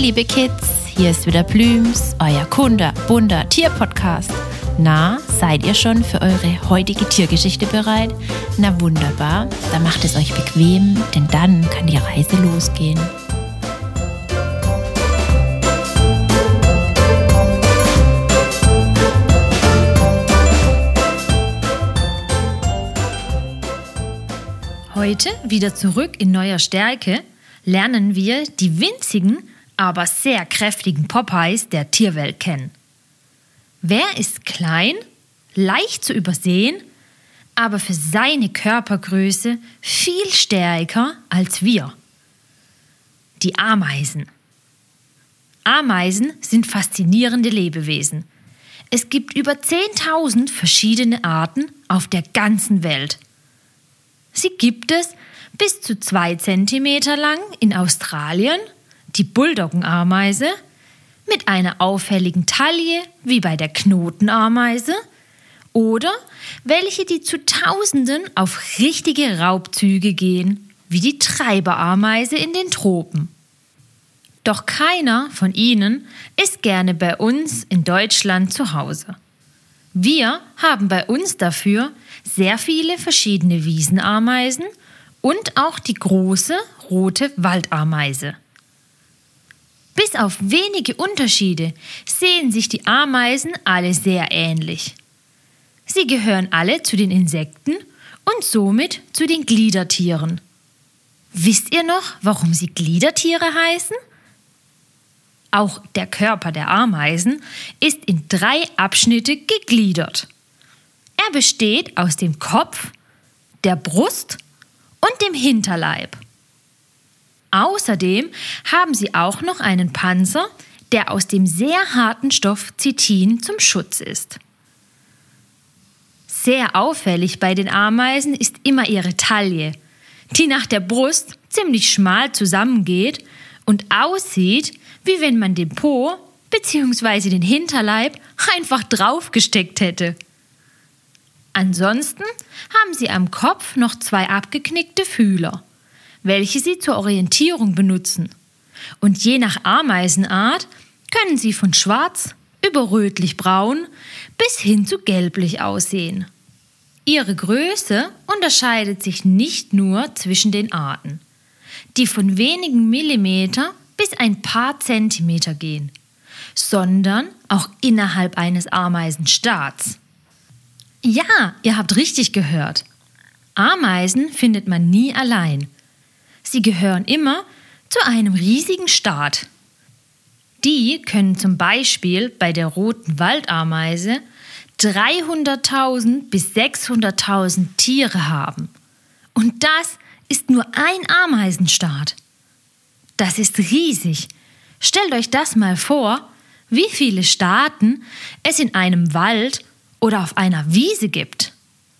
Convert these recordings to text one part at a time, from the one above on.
liebe Kids, hier ist wieder Blüms, euer bunter Tierpodcast. Na, seid ihr schon für eure heutige Tiergeschichte bereit? Na wunderbar, dann macht es euch bequem, denn dann kann die Reise losgehen. Heute wieder zurück in neuer Stärke lernen wir die winzigen, aber sehr kräftigen Popeyes der Tierwelt kennen. Wer ist klein, leicht zu übersehen, aber für seine Körpergröße viel stärker als wir? Die Ameisen. Ameisen sind faszinierende Lebewesen. Es gibt über 10.000 verschiedene Arten auf der ganzen Welt. Sie gibt es bis zu 2 Zentimeter lang in Australien, die Bulldoggenameise, mit einer auffälligen Taille wie bei der Knotenameise oder welche, die zu Tausenden auf richtige Raubzüge gehen, wie die Treiberameise in den Tropen. Doch keiner von ihnen ist gerne bei uns in Deutschland zu Hause. Wir haben bei uns dafür sehr viele verschiedene Wiesenameisen und auch die große rote Waldameise. Bis auf wenige Unterschiede sehen sich die Ameisen alle sehr ähnlich. Sie gehören alle zu den Insekten und somit zu den Gliedertieren. Wisst ihr noch, warum sie Gliedertiere heißen? Auch der Körper der Ameisen ist in 3 Abschnitte gegliedert. Er besteht aus dem Kopf, der Brust und dem Hinterleib. Außerdem haben sie auch noch einen Panzer, der aus dem sehr harten Stoff Chitin zum Schutz ist. Sehr auffällig bei den Ameisen ist immer ihre Taille, die nach der Brust ziemlich schmal zusammengeht und aussieht, wie wenn man den Po bzw. den Hinterleib einfach draufgesteckt hätte. Ansonsten haben sie am Kopf noch 2 abgeknickte Fühler, welche sie zur Orientierung benutzen. Und je nach Ameisenart können sie von schwarz über rötlich-braun bis hin zu gelblich aussehen. Ihre Größe unterscheidet sich nicht nur zwischen den Arten, die von wenigen Millimeter bis ein paar Zentimeter gehen, sondern auch innerhalb eines Ameisenstaats. Ja, ihr habt richtig gehört. Ameisen findet man nie allein. Sie gehören immer zu einem riesigen Staat. Die können zum Beispiel bei der roten Waldameise 300.000 bis 600.000 Tiere haben. Und das ist nur ein Ameisenstaat. Das ist riesig. Stellt euch das mal vor, wie viele Staaten es in einem Wald oder auf einer Wiese gibt.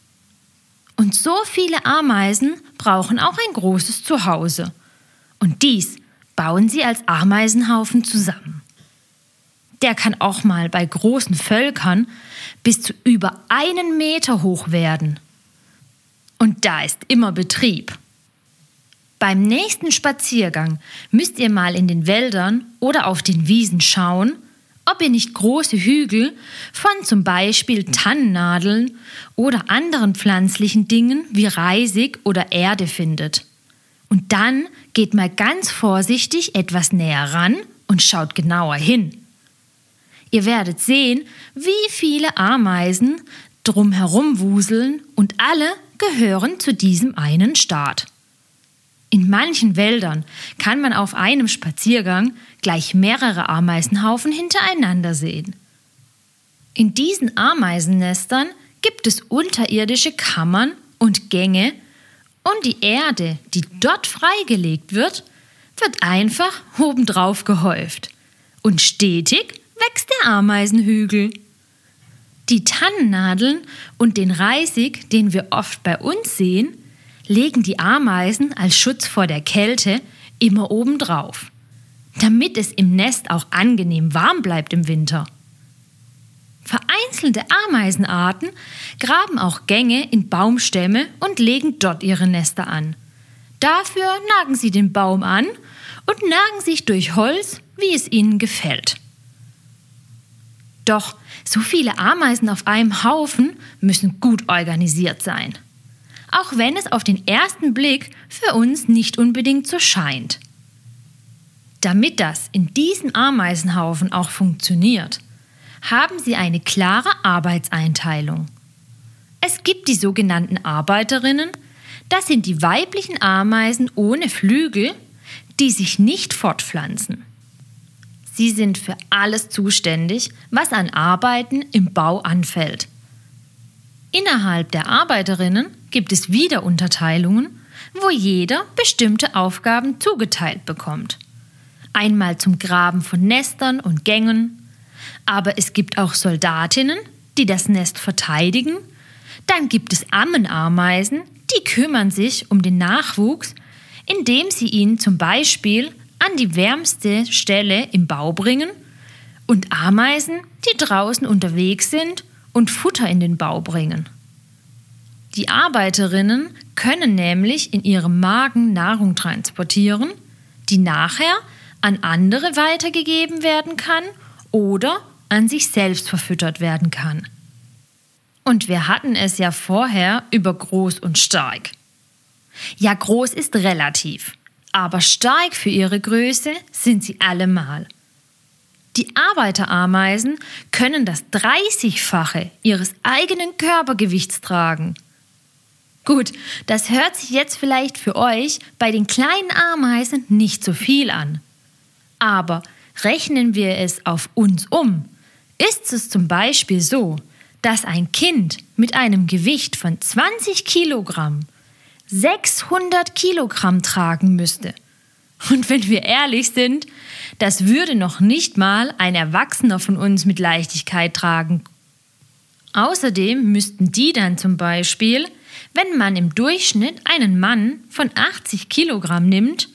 Und so viele Ameisen brauchen auch ein großes Zuhause. Und dies bauen sie als Ameisenhaufen zusammen. Der kann auch mal bei großen Völkern bis zu über 1 Meter hoch werden. Und da ist immer Betrieb. Beim nächsten Spaziergang müsst ihr mal in den Wäldern oder auf den Wiesen schauen, ob ihr nicht große Hügel von zum Beispiel Tannennadeln oder anderen pflanzlichen Dingen wie Reisig oder Erde findet. Und dann geht mal ganz vorsichtig etwas näher ran und schaut genauer hin. Ihr werdet sehen, wie viele Ameisen drumherum wuseln und alle gehören zu diesem einen Staat. In manchen Wäldern kann man auf einem Spaziergang gleich mehrere Ameisenhaufen hintereinander sehen. In diesen Ameisennestern gibt es unterirdische Kammern und Gänge und die Erde, die dort freigelegt wird, wird einfach obendrauf gehäuft. Und stetig wächst der Ameisenhügel. Die Tannennadeln und den Reisig, den wir oft bei uns sehen, legen die Ameisen als Schutz vor der Kälte immer obendrauf, damit es im Nest auch angenehm warm bleibt im Winter. Vereinzelte Ameisenarten graben auch Gänge in Baumstämme und legen dort ihre Nester an. Dafür nagen sie den Baum an und nagen sich durch Holz wie es ihnen gefällt. Doch so viele Ameisen auf einem Haufen müssen gut organisiert sein. Auch wenn es auf den ersten Blick für uns nicht unbedingt so scheint. Damit das in diesem Ameisenhaufen auch funktioniert, haben sie eine klare Arbeitseinteilung. Es gibt die sogenannten Arbeiterinnen, das sind die weiblichen Ameisen ohne Flügel, die sich nicht fortpflanzen. Sie sind für alles zuständig, was an Arbeiten im Bau anfällt. Innerhalb der Arbeiterinnen gibt es wieder Unterteilungen, wo jeder bestimmte Aufgaben zugeteilt bekommt. Einmal zum Graben von Nestern und Gängen, aber es gibt auch Soldatinnen, die das Nest verteidigen. Dann gibt es Ammenameisen, die kümmern sich um den Nachwuchs, indem sie ihn zum Beispiel an die wärmste Stelle im Bau bringen, und Ameisen, die draußen unterwegs sind und Futter in den Bau bringen. Die Arbeiterinnen können nämlich in ihrem Magen Nahrung transportieren, die nachher an andere weitergegeben werden kann oder an sich selbst verfüttert werden kann. Und wir hatten es ja vorher über groß und stark. Ja, groß ist relativ, aber stark für ihre Größe sind sie allemal. Die Arbeiterameisen können das 30-fache ihres eigenen Körpergewichts tragen. Gut, das hört sich jetzt vielleicht für euch bei den kleinen Ameisen nicht so viel an. Aber rechnen wir es auf uns um, ist es zum Beispiel so, dass ein Kind mit einem Gewicht von 20 Kilogramm 600 Kilogramm tragen müsste. Und wenn wir ehrlich sind, das würde noch nicht mal ein Erwachsener von uns mit Leichtigkeit tragen. Außerdem müssten die dann zum Beispiel, wenn man im Durchschnitt einen Mann von 80 Kilogramm nimmt,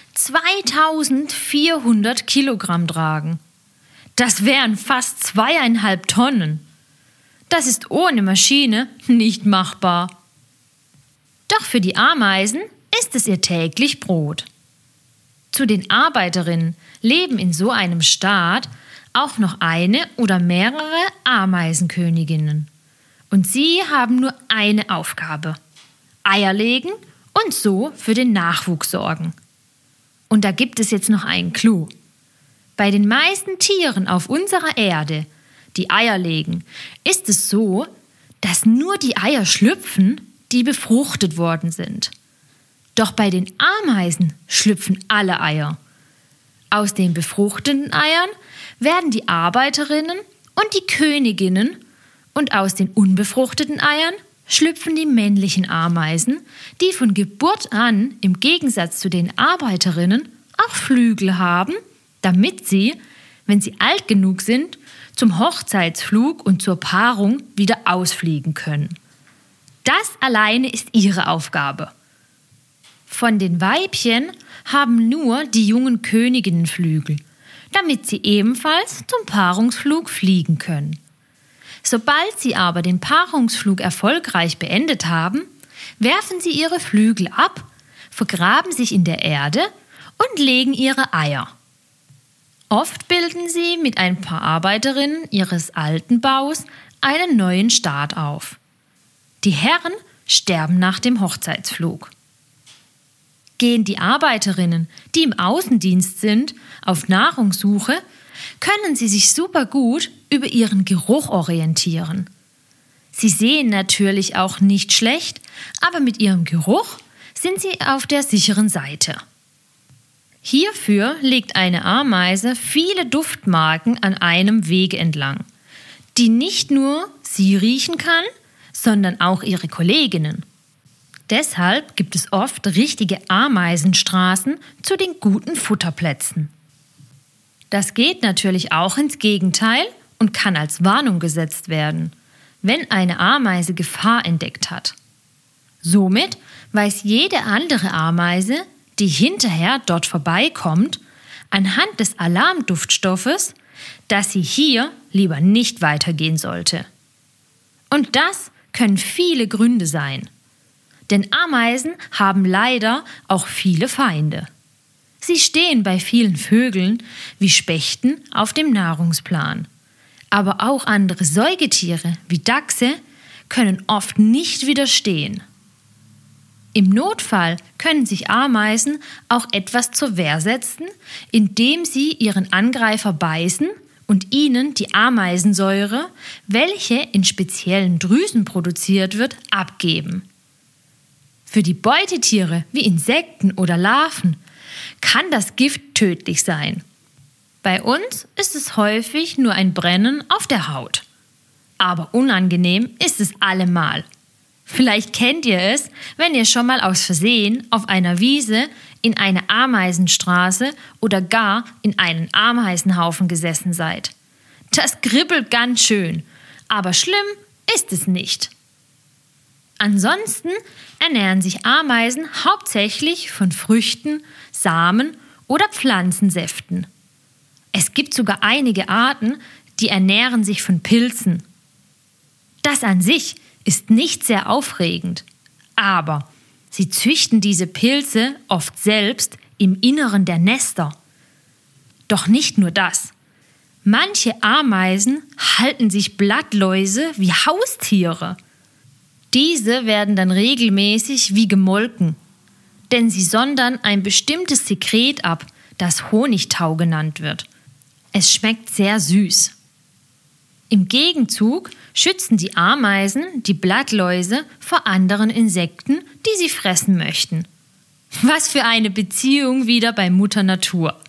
2400 Kilogramm tragen. Das wären fast 2,5 Tonnen. Das ist ohne Maschine nicht machbar. Doch für die Ameisen ist es ihr täglich Brot. Zu den Arbeiterinnen leben in so einem Staat auch noch eine oder mehrere Ameisenköniginnen. Und sie haben nur eine Aufgabe: Eier legen und so für den Nachwuchs sorgen. Und da gibt es jetzt noch einen Clou. Bei den meisten Tieren auf unserer Erde, die Eier legen, ist es so, dass nur die Eier schlüpfen, die befruchtet worden sind. Doch bei den Ameisen schlüpfen alle Eier. Aus den befruchteten Eiern werden die Arbeiterinnen und die Königinnen, und aus den unbefruchteten Eiern schlüpfen die männlichen Ameisen, die von Geburt an im Gegensatz zu den Arbeiterinnen auch Flügel haben, damit sie, wenn sie alt genug sind, zum Hochzeitsflug und zur Paarung wieder ausfliegen können. Das alleine ist ihre Aufgabe. Von den Weibchen haben nur die jungen Königinnen Flügel, damit sie ebenfalls zum Paarungsflug fliegen können. Sobald sie aber den Paarungsflug erfolgreich beendet haben, werfen sie ihre Flügel ab, vergraben sich in der Erde und legen ihre Eier. Oft bilden sie mit ein paar Arbeiterinnen ihres alten Baus einen neuen Staat auf. Die Herren sterben nach dem Hochzeitsflug. Gehen die Arbeiterinnen, die im Außendienst sind, auf Nahrungssuche, können sie sich super gut über ihren Geruch orientieren. Sie sehen natürlich auch nicht schlecht, aber mit ihrem Geruch sind sie auf der sicheren Seite. Hierfür legt eine Ameise viele Duftmarken an einem Weg entlang, die nicht nur sie riechen kann, sondern auch ihre Kolleginnen. Deshalb gibt es oft richtige Ameisenstraßen zu den guten Futterplätzen. Das geht natürlich auch ins Gegenteil und kann als Warnung gesetzt werden, wenn eine Ameise Gefahr entdeckt hat. Somit weiß jede andere Ameise, die hinterher dort vorbeikommt, anhand des Alarmduftstoffes, dass sie hier lieber nicht weitergehen sollte. Und das können viele Gründe sein. Denn Ameisen haben leider auch viele Feinde. Sie stehen bei vielen Vögeln wie Spechten auf dem Nahrungsplan. Aber auch andere Säugetiere wie Dachse können oft nicht widerstehen. Im Notfall können sich Ameisen auch etwas zur Wehr setzen, indem sie ihren Angreifer beißen und ihnen die Ameisensäure, welche in speziellen Drüsen produziert wird, abgeben. Für die Beutetiere wie Insekten oder Larven kann das Gift tödlich sein. Bei uns ist es häufig nur ein Brennen auf der Haut. Aber unangenehm ist es allemal. Vielleicht kennt ihr es, wenn ihr schon mal aus Versehen auf einer Wiese in eine Ameisenstraße oder gar in einen Ameisenhaufen gesessen seid. Das kribbelt ganz schön, aber schlimm ist es nicht. Ansonsten ernähren sich Ameisen hauptsächlich von Früchten, Samen oder Pflanzensäften. Es gibt sogar einige Arten, die ernähren sich von Pilzen. Das an sich ist nicht sehr aufregend, aber sie züchten diese Pilze oft selbst im Inneren der Nester. Doch nicht nur das. Manche Ameisen halten sich Blattläuse wie Haustiere. Diese werden dann regelmäßig wie gemolken, denn sie sondern ein bestimmtes Sekret ab, das Honigtau genannt wird. Es schmeckt sehr süß. Im Gegenzug schützen die Ameisen die Blattläuse vor anderen Insekten, die sie fressen möchten. Was für eine Beziehung wieder bei Mutter Natur.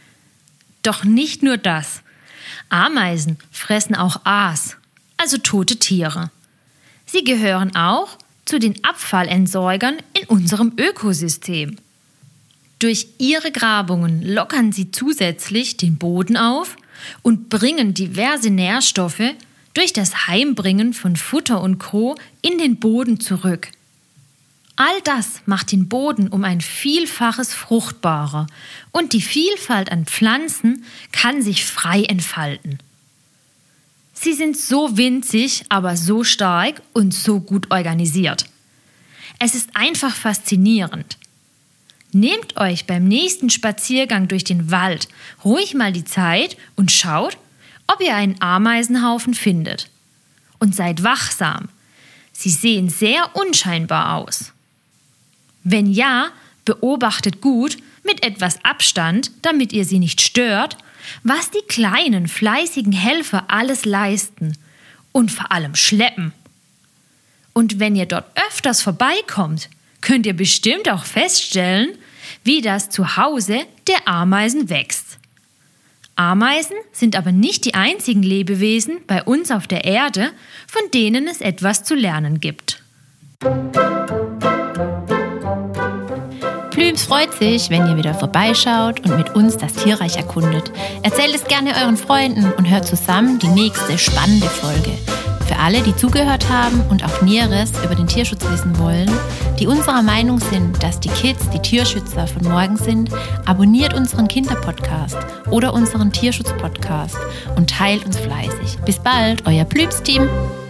Doch nicht nur das. Ameisen fressen auch Aas, also tote Tiere. Sie gehören auch zu den Abfallentsorgern in unserem Ökosystem. Durch ihre Grabungen lockern sie zusätzlich den Boden auf und bringen diverse Nährstoffe durch das Heimbringen von Futter und Co. in den Boden zurück. All das macht den Boden um ein Vielfaches fruchtbarer und die Vielfalt an Pflanzen kann sich frei entfalten. Sie sind so winzig, aber so stark und so gut organisiert. Es ist einfach faszinierend. Nehmt euch beim nächsten Spaziergang durch den Wald ruhig mal die Zeit und schaut, ob ihr einen Ameisenhaufen findet. Und seid wachsam. Sie sehen sehr unscheinbar aus. Wenn ja, beobachtet gut, mit etwas Abstand, damit ihr sie nicht stört, was die kleinen, fleißigen Helfer alles leisten und vor allem schleppen. Und wenn ihr dort öfters vorbeikommt, könnt ihr bestimmt auch feststellen, wie das Zuhause der Ameisen wächst. Ameisen sind aber nicht die einzigen Lebewesen bei uns auf der Erde, von denen es etwas zu lernen gibt. Plüms freut sich, wenn ihr wieder vorbeischaut und mit uns das Tierreich erkundet. Erzählt es gerne euren Freunden und hört zusammen die nächste spannende Folge. Für alle, die zugehört haben und auch Näheres über den Tierschutz wissen wollen, die unserer Meinung sind, dass die Kids die Tierschützer von morgen sind, abonniert unseren Kinderpodcast oder unseren Tierschutzpodcast und teilt uns fleißig. Bis bald, euer Plüms-Team!